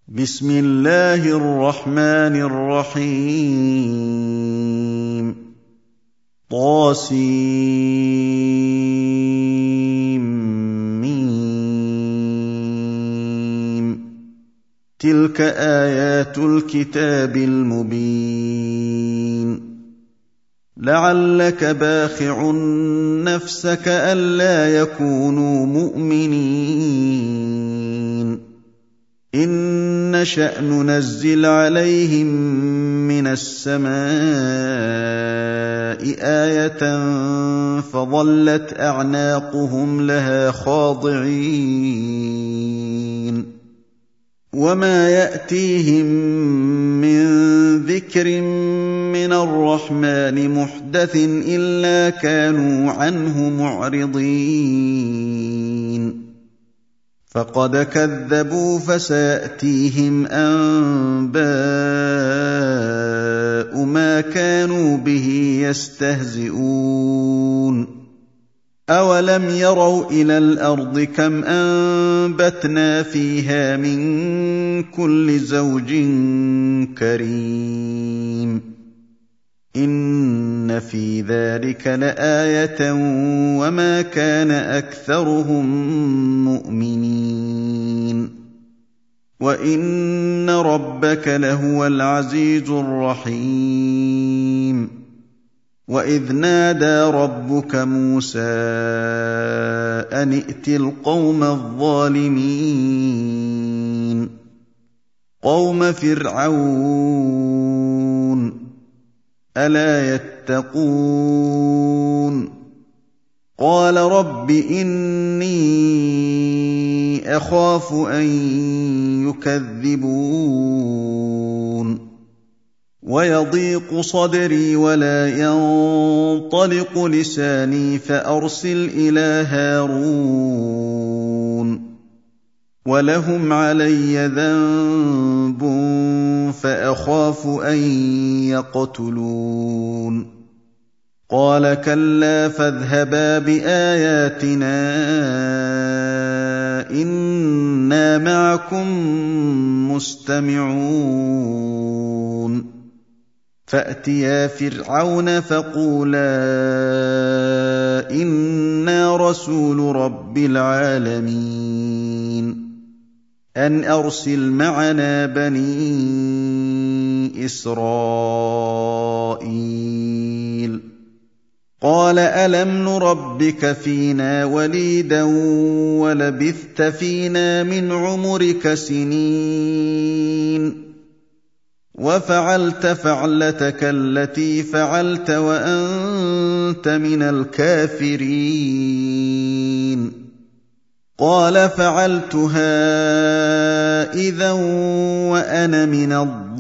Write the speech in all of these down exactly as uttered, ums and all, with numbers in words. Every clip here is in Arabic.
بسم الله الرحمن الرحيم طاسيم تلك آيات الكتاب المبين لعلك باخع نفسك ألا يكونوا مؤمنين إن نشأ ننزل عليهم من السماء آية فظلت أعناقهم لها خاضعين وما يأتيهم من ذكر من الرحمن محدث إلا كانوا عنه معرضين فقد كذبوا فسيأتيهم أنباء ما كانوا به يستهزئون أولم يروا إلى الأرض كم أنبتنا فيها من كل زوج كريم إن في ذلك لآية وما كان أكثرهم مؤمنين وإن ربك لهو العزيز الرحيم وإذ نادى ربك موسى أن ائت القوم الظالمين قوم فرعون ألا يتقون قال رب إني أخاف أن يكذبون ويضيق صدري ولا ينطلق لساني فأرسل إلى هارون ولهم علي ذنب فأخاف أن يقتلون قال كلا فاذهبا بآياتنا إنا معكم مستمعون فأتيا فرعون فقولا إنا رسول رب العالمين أن أرسل معنا بني إسرائيل قال ألم نربك فينا وليدا ولبثت فينا من عمرك سنين وفعلت فعلتك التي فعلت وأنت من الكافرين قال فعلتها إذا وأنا من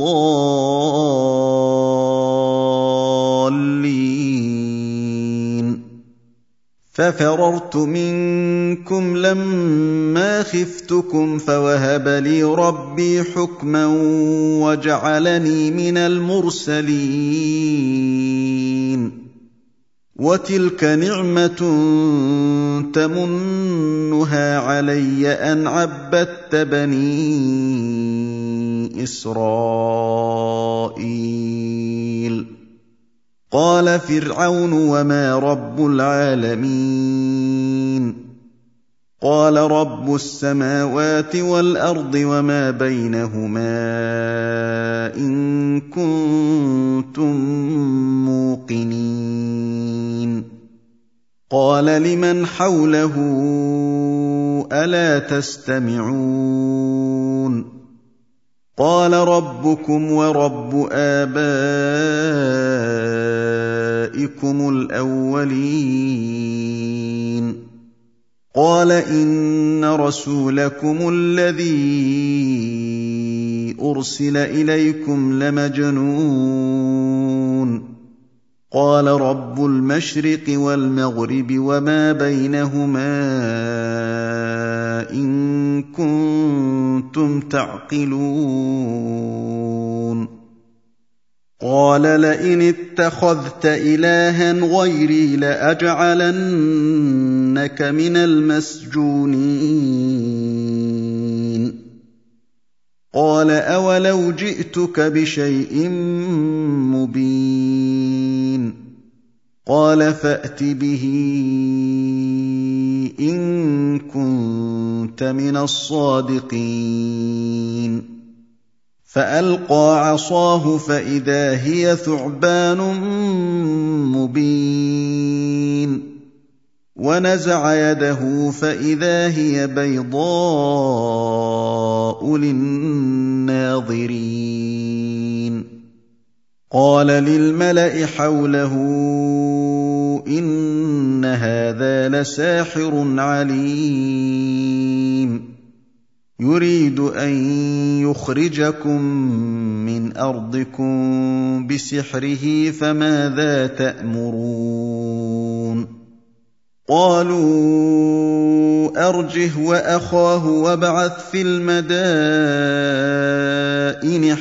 الضالين ففررت منكم لما خفتكم فوهب لي ربي حكما وجعلني من المرسلين وتلك نعمة تمنها علي أن عبدت بني إسرائيل قال فرعون وما رب العالمين قال رب السماوات والأرض وما بينهما إن كنتم موقنين قال لمن حوله ألا تستمعون قال ربكم ورب آبائكم الأولين قال إن رسولكم الذي أرسل إليكم لمجنون قال رب المشرق والمغرب وما بينهما إن كنتم تعقلون قال لئن اتخذت إلها غيري لأجعلنك من المسجونين قال أولو جئتك بشيء مبين قال فأت به إن كنت من الصادقين فألقى عصاه فإذا هي ثعبان مبين ونزع يده فإذا هي بيضاء للناظرين قال للملأ حوله إن هذا لساحر عليم يريد أن يخرجكم من أرضكم بسحره فماذا تأمرون قالوا أرجه وأخاه وابعث في المدائن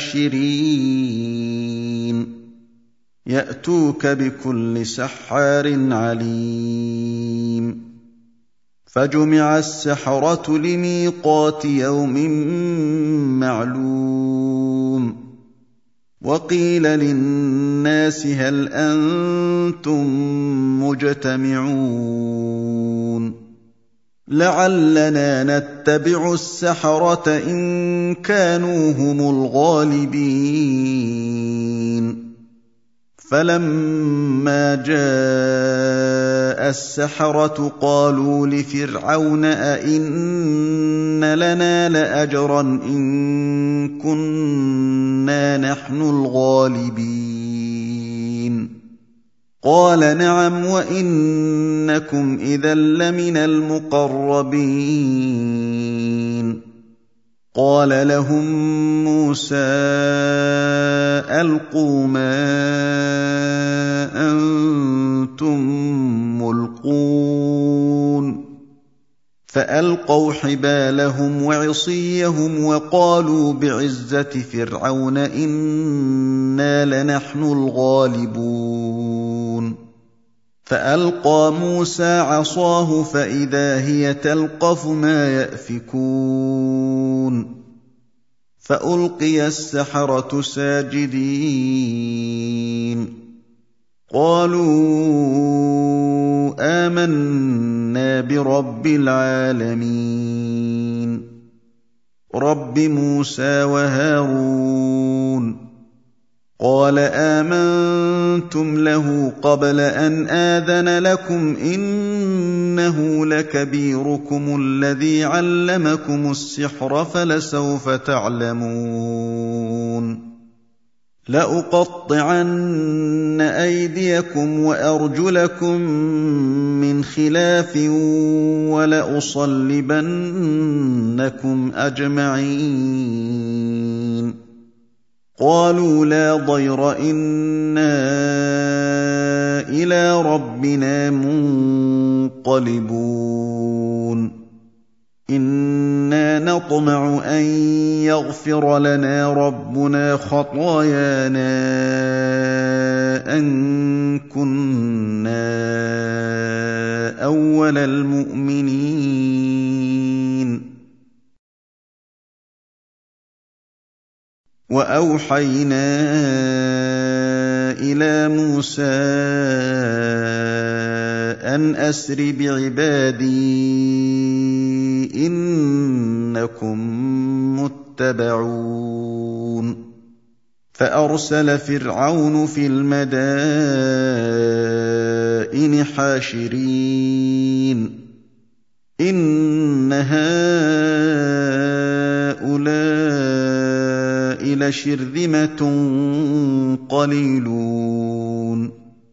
حاشرين يأتوك بكل سحار عليم فجمع السحرة لميقات يوم معلوم وقيل للناس هل أنتم مجتمعون لعلنا نتبع السحرة إن كانوا هم الغالبين فلما جاء السحرة قالوا لفرعون أئن لنا لأجرا إن كنا نحن الغالبين قال نعم وإنكم إذا لمن المقربين قال لهم موسى ألقوا ما أنتم ملقون فألقوا حبالهم وعصيهم وقالوا بعزة فرعون إنا لنحن الغالبون فألقى موسى عصاه فإذا هي تلقف ما يأفكون فألقي السحرة ساجدين قالوا آمنا برب العالمين رب موسى وهارون قال آمنتم له قبل أن آذن لكم إنه لكبيركم الذي علمكم السحر فلسوف تعلمون لأقطعن أيديكم وأرجلكم من خلاف ولأصلبنكم أجمعين قالوا لا ضير إنا إلى ربنا منقلبون إنا نطمع أن يغفر لنا ربنا خطايانا أن كنا أول المؤمنين وأوحينا إلى موسى أن أسر بعبادي إنكم متبعون فأرسل فرعون في المدائن حاشرين إن هؤلاء لشرذمة قليلون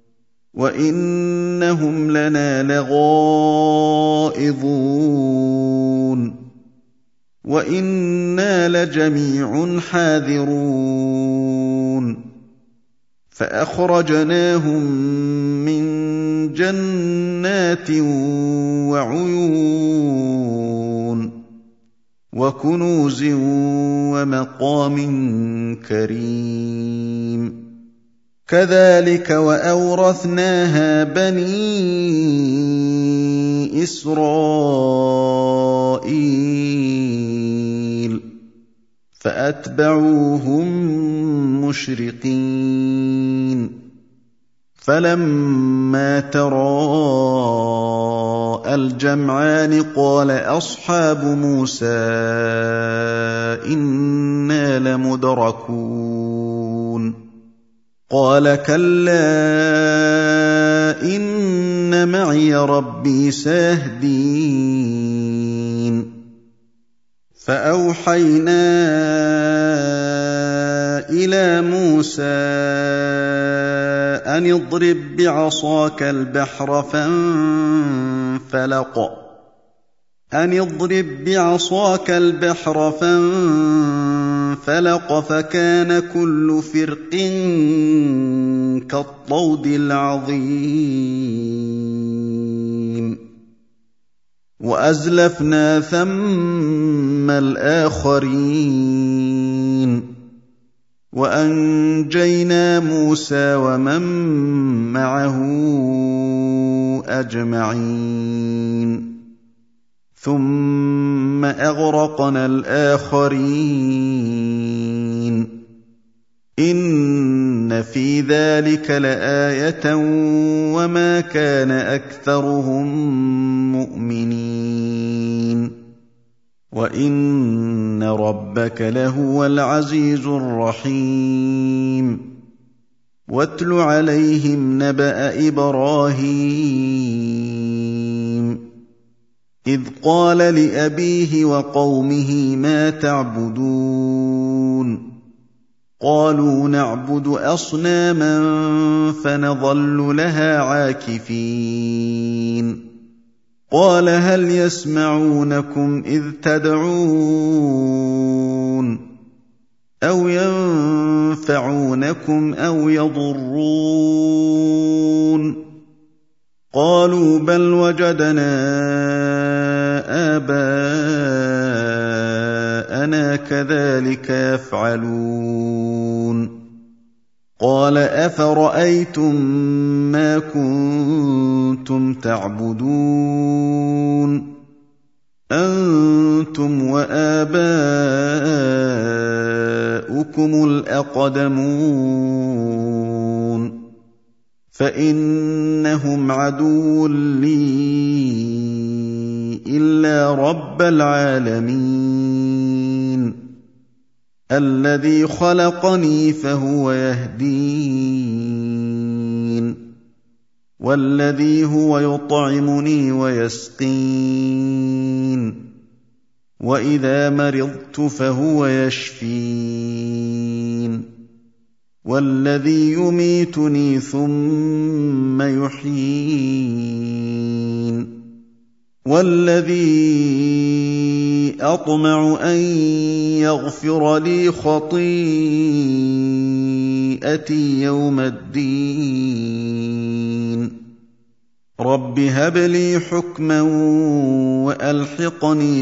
وإنهم لنا لغائظون وإنا لجميع حاذرون فأخرجناهم من جنات وعيون وكنوز ومقام كريم كذلك وأورثناها بني إسرائيل فأتبعوهم مشرقين فلما تراءى الجمعان قال أصحاب موسى إنا لمدركون قال كلا إن معي ربي سيهدين فأوحينا إلى موسى أن اضرب بعصاك البحر فانفلق أن اضرب بعصاك البحر فانفلق فكان كل فرق كالطود العظيم وأزلفنا ثم الآخرين وأنجينا موسى ومن معه أجمعين ثم أغرقنا الآخرين إن في ذلك لآية وما كان أكثرهم مؤمنين وإن ربك لهو العزيز الرحيم واتل عليهم نبأ إبراهيم إذ قال لأبيه وقومه ما تعبدون قالوا نعبد أصناما فنظل لها عاكفين قال هل يسمعونكم إذ تدعون أو ينفعونكم أو يضرون قالوا بل وجدنا آباءنا كذلك يفعلون قال أفرأيتم ما كنتم تعبدون أنتم وآباؤكم الأقدمون فإنهم عدو لي إلا رب العالمين الذي خلقني فهو يهدين والذي هو يطعمني ويسقين وإذا مرضت فهو يشفين والذي يميتني ثم يحيين والذي أطمع أن يغفر لي خطيئتي يوم الدين رب هب لي حكما وألحقني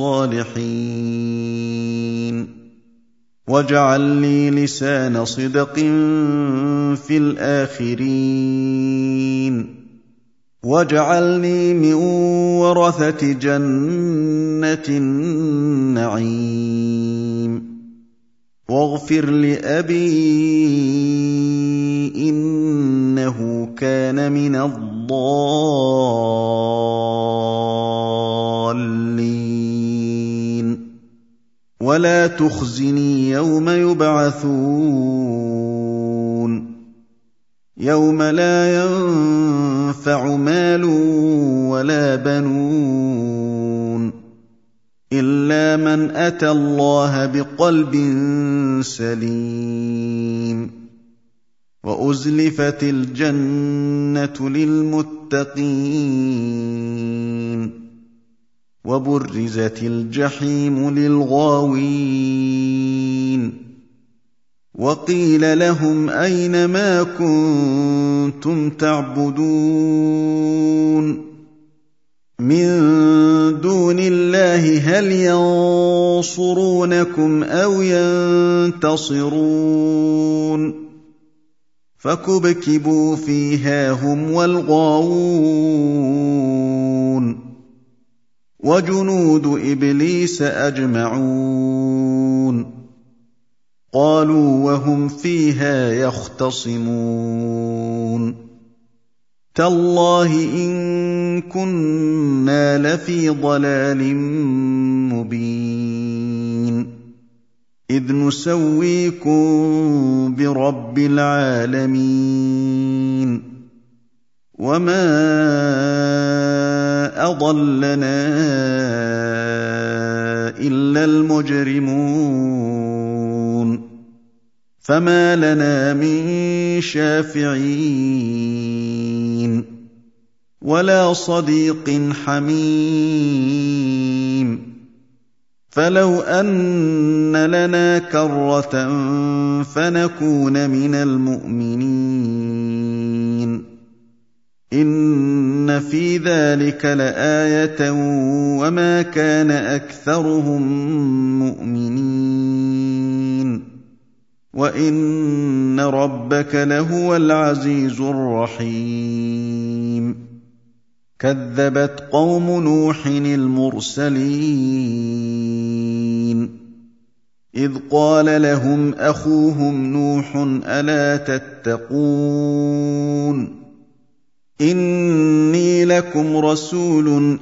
بالصالحين واجعل لي لسان صدق في الآخرين واجعلني من ورثة جنة النعيم واغفر لأبي إنه كان من الضالين ولا تخزني يوم يبعثون يوم لا ينفع مال ولا بنون إلا من أتى الله بقلب سليم وأزلفت الجنة للمتقين وبرزت الجحيم للغاوين وقيل لهم أين ما كنتم تعبدون من دون الله هل ينصرونكم أو ينتصرون فكبكبوا فيها هم والغاوون وجنود إبليس أجمعون قالوا وهم فيها يختصمون تالله إن كنا لفي ضلال مبين إذ نسويكم برب العالمين وما أضلنا إلا المجرمون فما لنا من شافعين ولا صديق حميم فلو أن لنا كرة فنكون من المؤمنين إن في ذلك لآية وما كان أكثرهم مؤمنين وإن ربك لهو العزيز الرحيم كذبت قوم نوح المرسلين إذ قال لهم أخوهم نوح ألا تتقون إني لكم رسول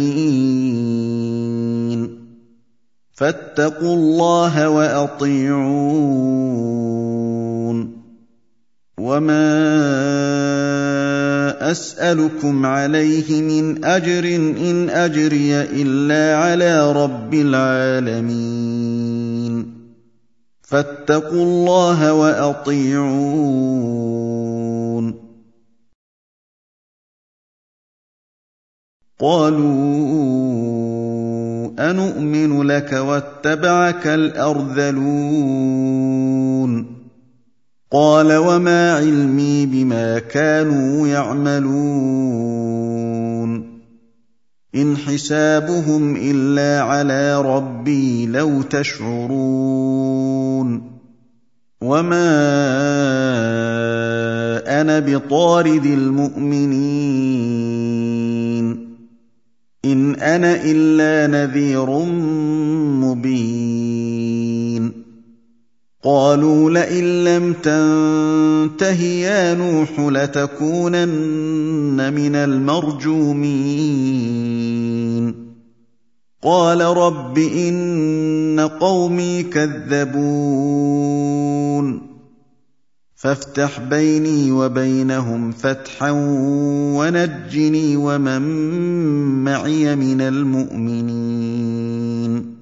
أمين فاتقوا الله وأطيعون وما أسألكم عليه من أجر إن أجري إلا على رب العالمين فاتقوا الله وأطيعون قالوا أنؤمن لك واتبعك الأرذلون قال وما علمي بما كانوا يعملون إن حسابهم إلا على ربي لو تشعرون وما أنا بطارد المؤمنين إن أنا إلا نذير مبين قالوا لئن لم تنته يا نوح لتكونن من المرجومين قال رب إن قومي كذبون فافتح بيني وبينهم فتحا ونجني ومن معي من المؤمنين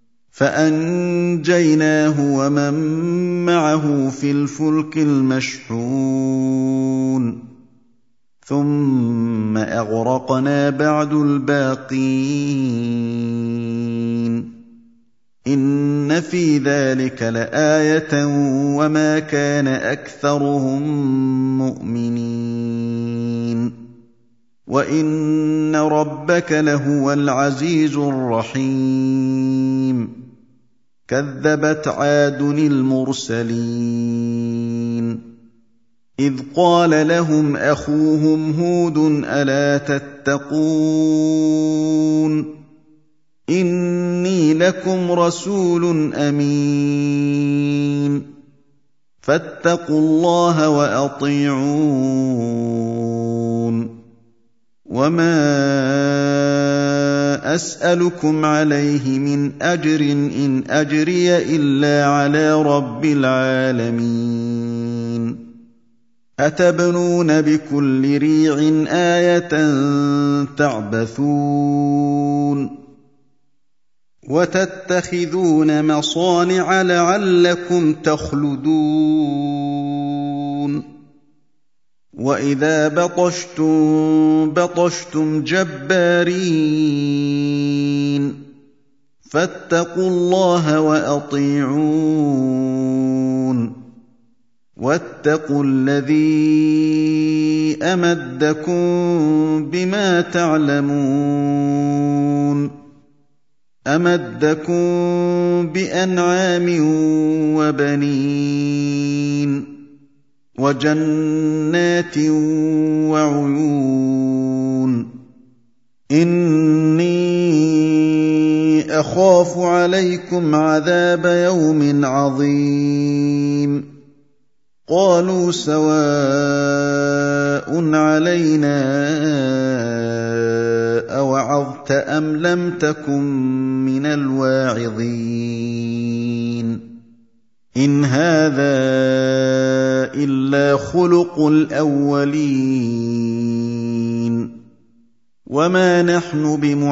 فأنجيناه ومن معه في الفلك المشحون ثم أغرقنا بعد الباقين إن في ذلك لآية وما كان أكثرهم مؤمنين وإن ربك لهو العزيز الرحيم كذبت عاد المرسلين إذ قال لهم أخوهم هود ألا تتقون إني لكم رسول أمين فاتقوا الله وأطيعون وما أسألكم عليه من أجر إن أجري إلا على رب العالمين أتبنون بكل ريع آية تعبثون وتتخذون مصانع لعلكم تخلدون وإذا بطشتم بطشتم جبارين فاتقوا الله وأطيعون واتقوا الذي أمدكم بما تعلمون أمدكم بأنعام وبنين وجنات وعيون إني وأخاف عليكم عذاب يوم عظيم قالوا سواء علينا أوعظت أم لم تكن من الواعظين إن هذا إلا خلق الأولين وما نحن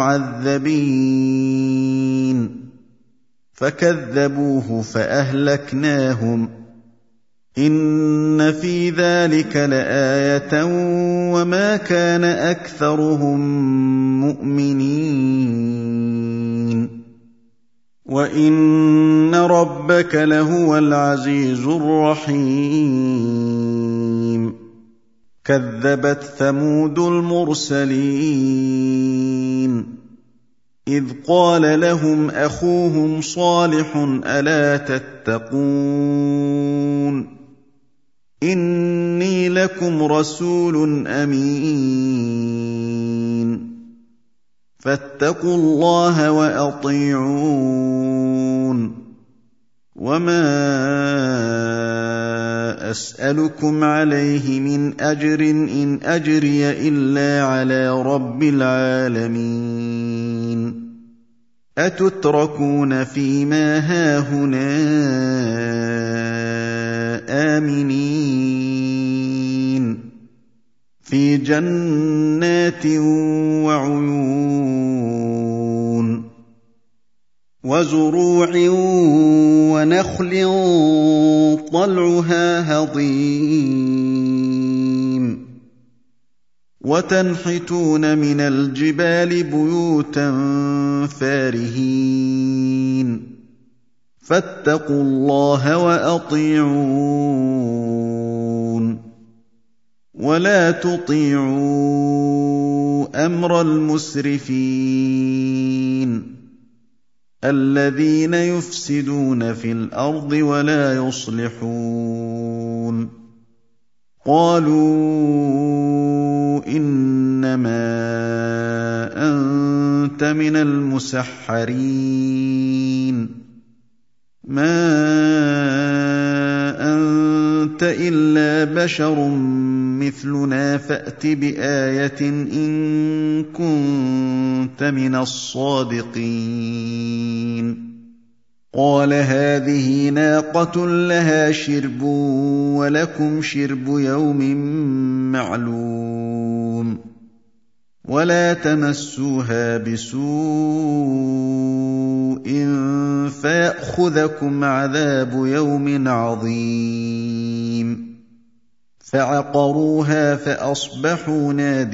بمعذبين فكذبوه فأهلكناهم إن في ذلك لآية وما كان أكثرهم مؤمنين وإن ربك لهو العزيز الرحيم كذبت ثمود المرسلين إذ قال لهم أخوهم صالح ألا تتقون إني لكم رسول أمين فاتقوا الله وأطيعون وما أسألكم عليه من أجر إن أجري إلا على رب العالمين أتتركون فيما هاهنا آمنين في جنات وعيون وزروع ونخل طلعها هضيم وتنحتون من الجبال بيوتا فارهين فاتقوا الله وأطيعون ولا تطيعوا أمر المسرفين الذين يفسدون في الأرض ولا يصلحون قالوا إنما أنت من المسحرين ما أنت إلا بشر مثلنا فأت بآية إن كنت من الصادقين قال هذه ناقة لها شرب ولكم شرب يوم معلوم ولا تمسوها بسوء فيأخذكم عذاب يوم عظيم فعقروها فأصبحوا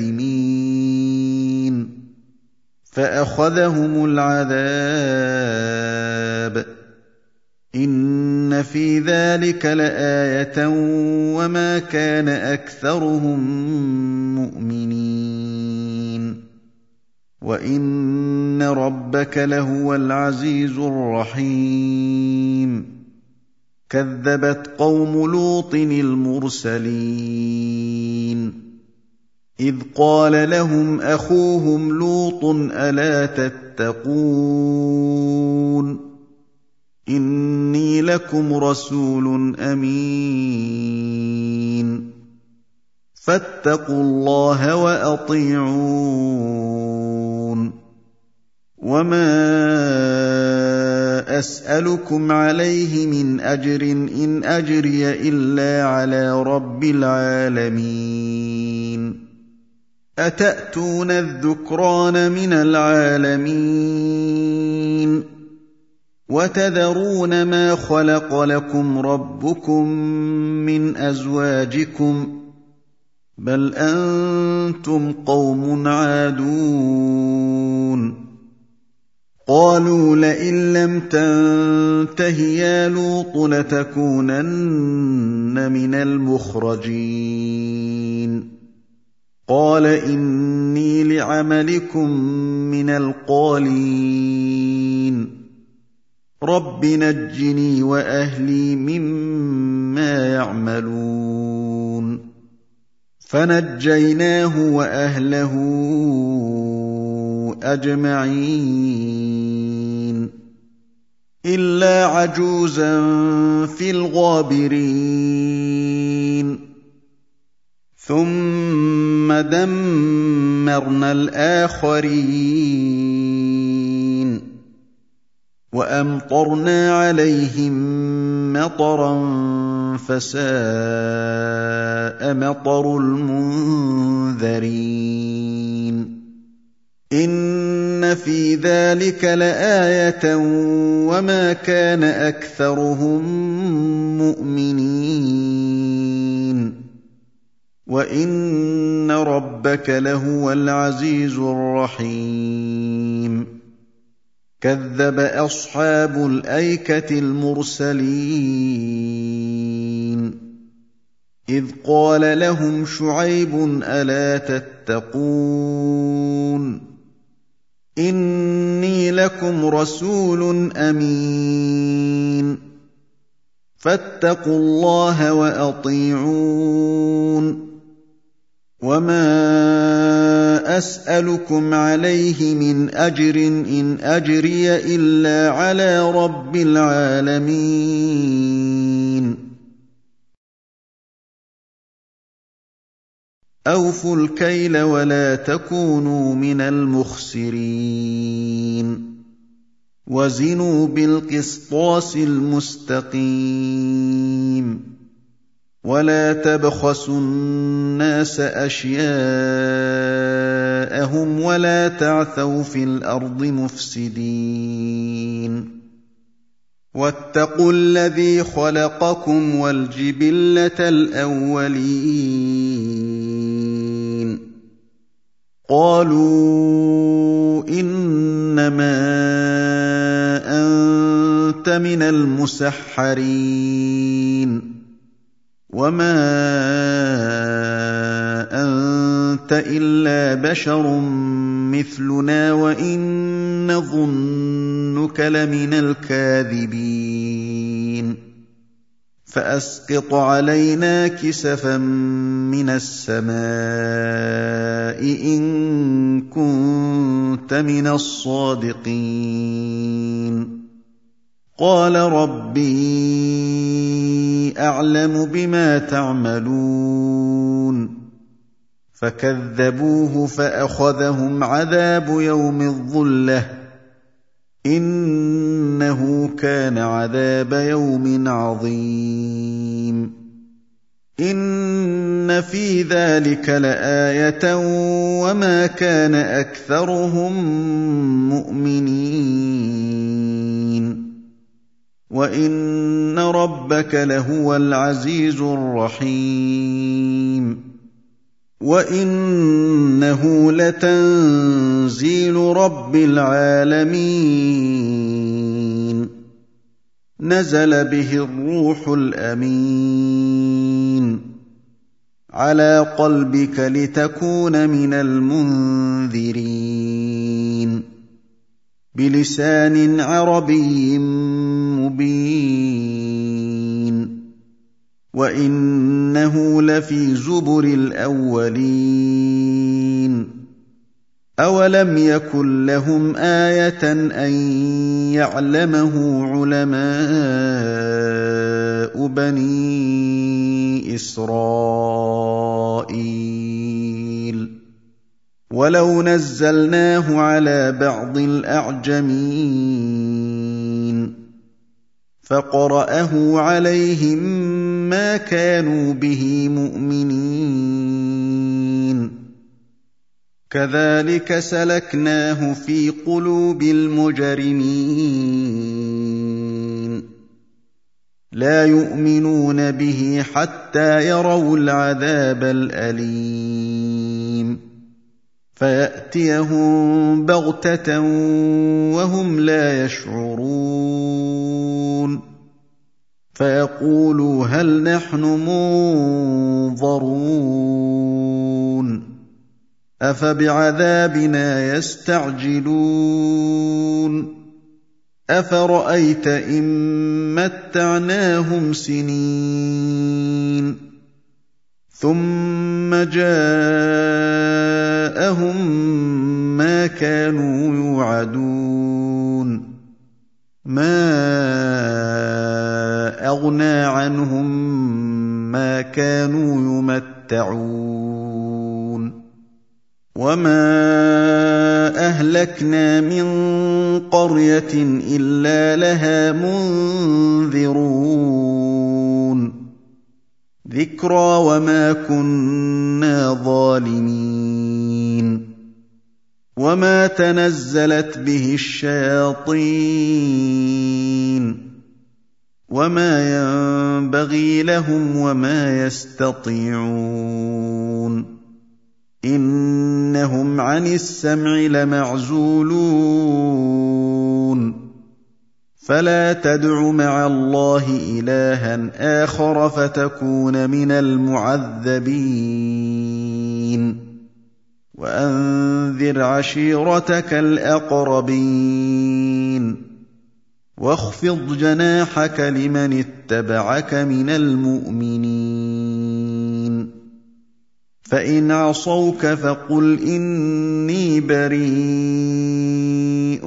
نادمين فأخذهم العذاب إن في ذلك لآية وما كان أكثرهم مؤمنين وإن ربك لهو العزيز الرحيم كذبت قوم لوط المرسلين إذ قال لهم أخوهم لوط ألا تتقون إني لكم رسول أمين فاتقوا الله وأطيعون وما أسألكم عليه من أجر إن أجري إلا على رب العالمين أتأتون الذكران من العالمين وتذرون ما خلق لكم ربكم من أزواجكم بل أنتم قوم عادون قالوا لئن لم تنته يا لوط لتكونن من المخرجين قال إني لعملكم من القالين رب نجني وأهلي مما يعملون فنجيناه وأهله أجمعين إلا عجوزا في الغابرين ثم دمرنا الآخرين وأمطرنا عليهم مطرا فساء مطر المنذرين إن في ذلك لآية وما كان أكثرهم مؤمنين وإن ربك لهو العزيز الرحيم كذب أصحاب الأيكة المرسلين إذ قال لهم شعيب ألا تتقون إني لكم رسول أمين فاتقوا الله وأطيعون وما أسألكم عليه من أجر إن أجري إلا على رب العالمين أوفوا الكيل ولا تكونوا من المخسرين وزنوا بالقسطاس المستقيم ولا تبخسوا الناس أشياءهم ولا تعثوا في الأرض مفسدين واتقوا الذي خلقكم والجبلة الأولين قالوا إنما أنت من المسحرين وما أنت إلا بشر مثلنا وإن نظنك لمن الكاذبين فأسقط علينا كسفا من السماء إن كنت من الصادقين قال ربي أعلم بما تعملون فكذبوه فأخذهم عذاب يوم الظلة إنه كان عذاب يوم عظيم إن في ذلك لآية وما كان أكثرهم مؤمنين وإن ربك لهو العزيز الرحيم وإنه لتنزيل رب العالمين نزل به الروح الأمين على قلبك لتكون من المنذرين بلسان عربي مبين وإنه لفي زبر الأولين أولم يكن لهم آية أن يعلمه علماء بني إسرائيل ولو نزلناه على بعض الأعجمين فقرأه عليهم ما كانوا به مؤمنين كذلك سلكناه في قلوب المجرمين لا يؤمنون به حتى يروا العذاب الأليم فيأتيهم بغتة وهم لا يشعرون فيقولوا هل نحن منظرون أفبعذابنا يستعجلون أفرأيت إن متعناهم سنين ثُمَّ جَاءَهُم مَّا كَانُوا يُوعَدُونَ مَا أَغْنَىٰ عَنْهُم مَّا كَانُوا يُمَتَّعُونَ وَمَا أَهْلَكْنَا مِن قَرْيَةٍ إِلَّا لَهَا مُنذِرُونَ ذِكْرَىٰ وَمَا كُنَّا ظَالِمِينَ وَمَا تَنَزَّلَتْ بِهِ الشَّيَاطِينُ وَمَا يَنبَغِي لَهُمْ وَمَا يَسْتَطِيعُونَ إِنَّهُمْ عَنِ السَّمْعِ لَمَعْزُولُونَ فَلَا تَدْعُ مَعَ اللَّهِ إِلَٰهًا آخَرَ فَتَكُونَ مِنَ الْمُعَذَّبِينَ وَأَنذِرْ عَشِيرَتَكَ الْأَقْرَبِينَ وَاخْفِضْ جَنَاحَكَ لِمَنِ اتَّبَعَكَ مِنَ الْمُؤْمِنِينَ فَإِنْ عَصَوْكَ فَقُلْ إِنِّي بَرِيءٌ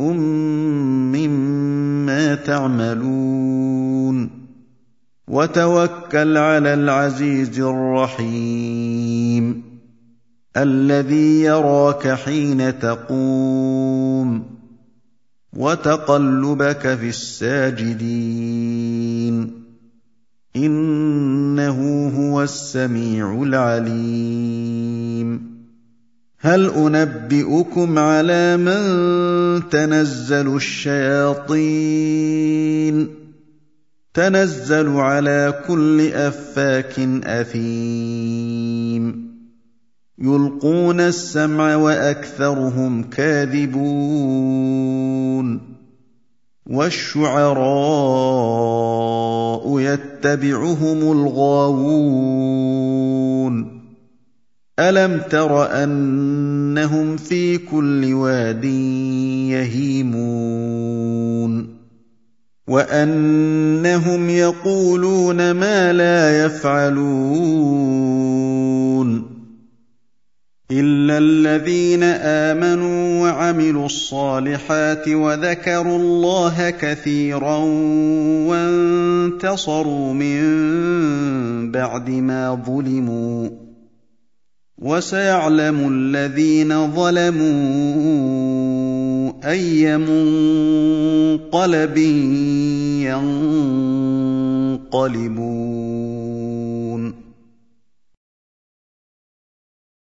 مِّمَّا تَعْمَلُونَ وَتَوَكَّلْ عَلَى الْعَزِيزِ الرَّحِيمِ الَّذِي يَرَاكَ حِينَ تَقُومُ وَتَقَلُّبَكَ فِي السَّاجِدِينَ إِنَّهُ هُوَ السَّمِيعُ الْعَلِيمُ هَلْ أُنَبِّئُكُمْ عَلَىٰ مَن تَنَزَّلُ الشَّيَاطِينُ تَنَزَّلُ عَلَىٰ كُلِّ أَفَّاكٍ أَثِيمٍ يُلْقُونَ السَّمْعَ وَأَكْثَرُهُمْ كَاذِبُونَ وَالشُّعَرَاءُ يَتَّبِعُهُمُ الْغَاوُونَ أَلَمْ تَرَ أَنَّهُمْ فِي كُلِّ وَادٍ يَهِيمُونَ وَأَنَّهُمْ يَقُولُونَ مَا لَا يَفْعَلُونَ إِلَّا الَّذِينَ آمَنُوا وَعَمِلُوا الصَّالِحَاتِ وَذَكَرُوا اللَّهَ كَثِيرًا وَانتَصَرُوا مِن بَعْدِ مَا ظُلِمُوا وَسَيَعْلَمُ الَّذِينَ ظَلَمُوا أَيَّ مُنقَلَبٍ يَنقَلِبُونَ